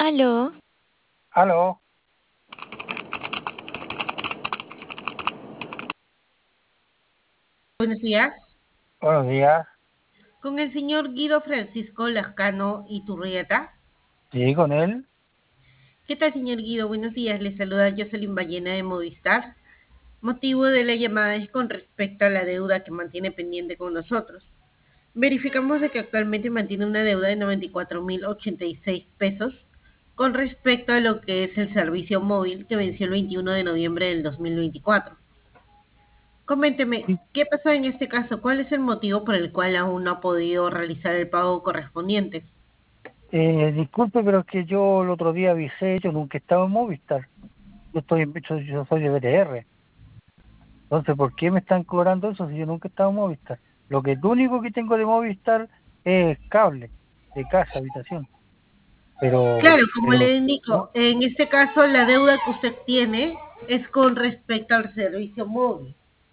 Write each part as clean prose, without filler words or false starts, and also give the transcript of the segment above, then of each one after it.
Aló, Aló, Buenos días. buenos días. Con el señor Guido Francisco Lascano Iturrieta. Sí, con él. ¿Qué tal, señor Guido? Buenos días. Le saluda Jocelyn Ballena de Movistar. Motivo de la llamada es con respecto a la deuda que mantiene pendiente con nosotros. Verificamos de que actualmente mantiene una deuda de 94.086 pesos con respecto a lo que es el servicio móvil que venció el 21 de noviembre del 2024. Coménteme, Sí. ¿qué pasó en este caso? ¿Cuál es el motivo por el cual aún no ha podido realizar el pago correspondiente? Disculpe, pero es que yo el otro día avisé, yo nunca he estado en Movistar. Yo soy de BTR. Entonces, ¿por qué me están cobrando eso si yo nunca he estado en Movistar? Lo único que tengo de Movistar es cable, de casa, habitación. Claro, como Pero le indico, no, en este caso la deuda que usted tiene es con respecto al servicio móvil,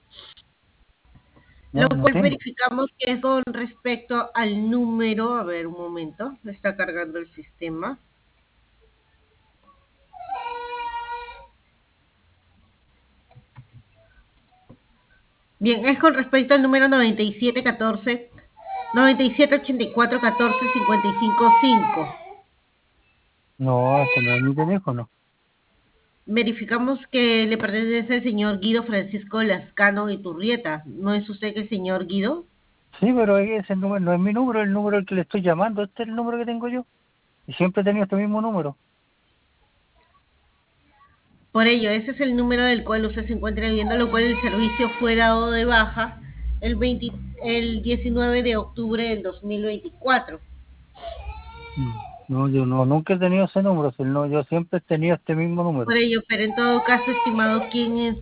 lo no cual tengo. verificamos que es con respecto al número, a ver un momento, está cargando el sistema. Bien, es con respecto al número 9714, 978414 555. No, este no es mi teléfono. Verificamos que le pertenece al señor Guido Francisco Lascano Iturrieta. ¿No es usted el señor Guido? Sí, pero ese número no es mi número, el número al que le estoy llamando. Este es el número que tengo yo. Y siempre he tenido este mismo número. Por ello, ese es el número del cual usted se encuentra viendo, lo cual el servicio fue dado de baja el 20 el 19 de octubre del 2024. No, yo no, nunca he tenido ese número, no, yo siempre he tenido este mismo número. Por ello, pero en todo caso, estimado, ¿quién es